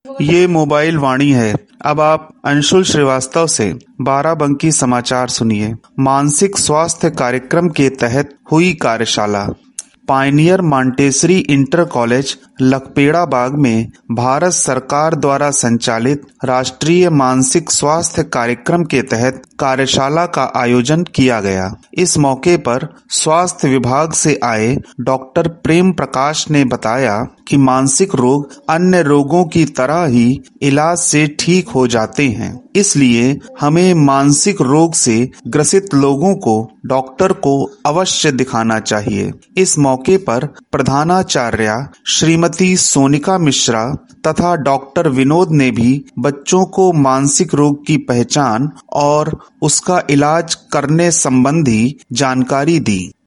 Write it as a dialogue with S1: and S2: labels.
S1: ये मोबाइल वाणी है। अब आप अंशुल श्रीवास्तव से बाराबंकी समाचार सुनिए। मानसिक स्वास्थ्य कार्यक्रम के तहत हुई कार्यशाला। Pioneer Montessori inter college Lakhpeda Bagh में भारत सरकार द्वारा संचालित राष्ट्रीय मानसिक स्वास्थ्य कार्यक्रम के तहत कार्यशाला का आयोजन किया गया। इस मौके पर स्वास्थ्य विभाग से आए डॉक्टर प्रेम प्रकाश ने बताया कि मानसिक रोग अन्य रोगों की तरह ही इलाज से ठीक हो जाते हैं, इसलिए हमें मानसिक रोग से ग्रसित लोगों को डॉक्टर को अवश्य दिखाना चाहिए। इस मौके पर प्रधानाचार्य श्रीमती सोनिका मिश्रा तथा डॉक्टर विनोद ने भी बच्चों को मानसिक रोग की पहचान और उसका इलाज करने संबंधी जानकारी दी।